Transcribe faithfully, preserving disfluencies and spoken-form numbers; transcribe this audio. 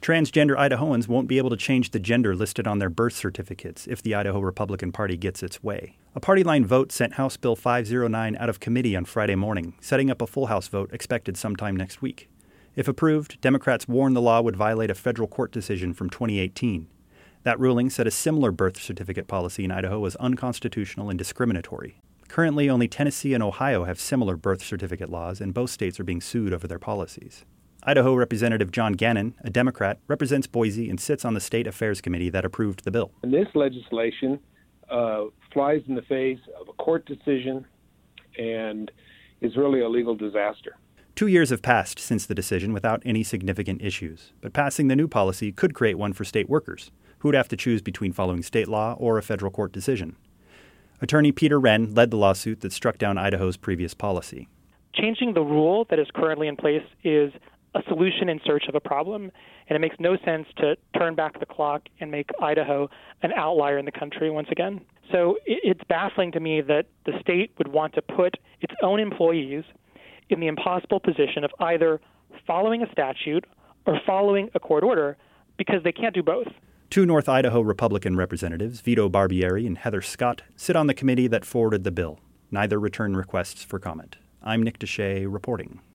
Transgender Idahoans won't be able to change the gender listed on their birth certificates if the Idaho Republican Party gets its way. A party line vote sent House Bill five oh nine out of committee on Friday morning, setting up a full House vote expected sometime next week. If approved, Democrats warned the law would violate a federal court decision from twenty eighteen. That ruling said a similar birth certificate policy in Idaho was unconstitutional and discriminatory. Currently, only Tennessee and Ohio have similar birth certificate laws, and both states are being sued over their policies. Idaho Representative John Gannon, a Democrat, represents Boise and sits on the State Affairs Committee that approved the bill. And this legislation uh, flies in the face of a court decision and is really a legal disaster. Two years have passed since the decision without any significant issues, but passing the new policy could create one for state workers, who would have to choose between following state law or a federal court decision. Attorney Peter Wren led the lawsuit that struck down Idaho's previous policy. Changing the rule that is currently in place is a solution in search of a problem, and it makes no sense to turn back the clock and make Idaho an outlier in the country once again. So it's baffling to me that the state would want to put its own employees in the impossible position of either following a statute or following a court order, because they can't do both. Two North Idaho Republican representatives, Vito Barbieri and Heather Scott, sit on the committee that forwarded the bill. Neither return requests for comment. I'm Nick Deshaies reporting.